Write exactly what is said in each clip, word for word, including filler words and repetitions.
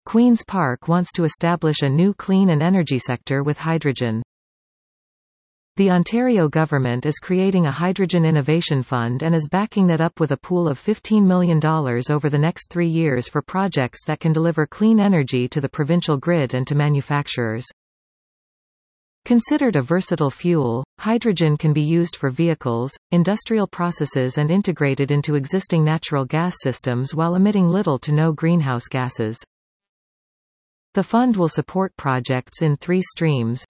Queen's Park wants to establish a new clean and energy sector with hydrogen. The Ontario government is creating a hydrogen innovation fund and is backing that up with a pool of fifteen million dollars over the next three years for projects that can deliver clean energy to the provincial grid and to manufacturers. Considered a versatile fuel, hydrogen can be used for vehicles, industrial processes and integrated into existing natural gas systems while emitting little to no greenhouse gases. The fund will support projects in three streams: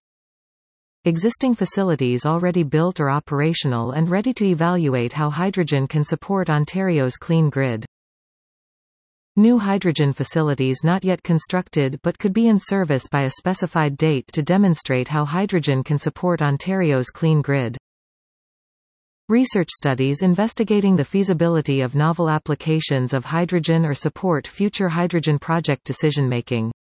existing facilities already built or operational and ready to evaluate how hydrogen can support Ontario's clean grid. New hydrogen facilities not yet constructed but could be in service by a specified date to demonstrate how hydrogen can support Ontario's clean grid. Research studies investigating the feasibility of novel applications of hydrogen or support future hydrogen project decision-making.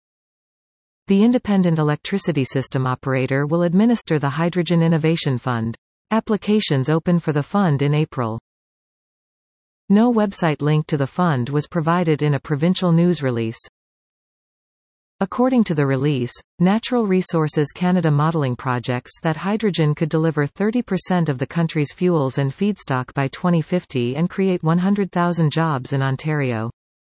The Independent Electricity System Operator will administer the Hydrogen Innovation Fund. Applications open for the fund in April. No website link to the fund was provided in a provincial news release. According to the release, Natural Resources Canada modelling projects that hydrogen could deliver thirty percent of the country's fuels and feedstock by twenty fifty and create one hundred thousand jobs in Ontario.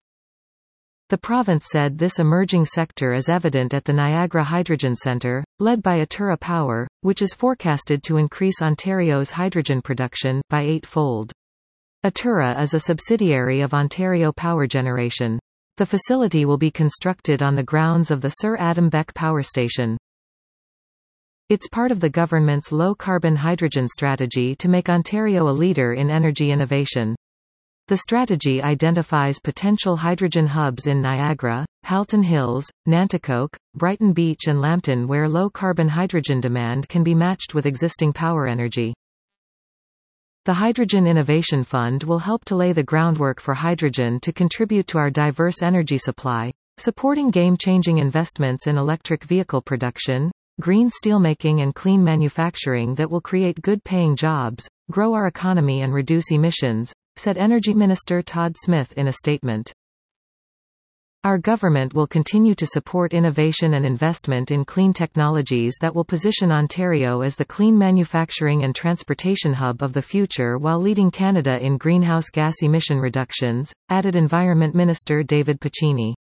The province said this emerging sector is evident at the Niagara Hydrogen Centre, led by Atura Power, which is forecasted to increase Ontario's hydrogen production by eightfold. Atura is a subsidiary of Ontario Power Generation. The facility will be constructed on the grounds of the Sir Adam Beck Power Station. It's part of the government's low-carbon hydrogen strategy to make Ontario a leader in energy innovation. The strategy identifies potential hydrogen hubs in Niagara, Halton Hills, Nanticoke, Brighton Beach and Lambton where low-carbon hydrogen demand can be matched with existing power energy. The Hydrogen Innovation Fund will help to lay the groundwork for hydrogen to contribute to our diverse energy supply, supporting game-changing investments in electric vehicle production, green steelmaking and clean manufacturing that will create good-paying jobs, grow our economy and reduce emissions, said Energy Minister Todd Smith in a statement. Our government will continue to support innovation and investment in clean technologies that will position Ontario as the clean manufacturing and transportation hub of the future while leading Canada in greenhouse gas emission reductions, added Environment Minister David Piccini.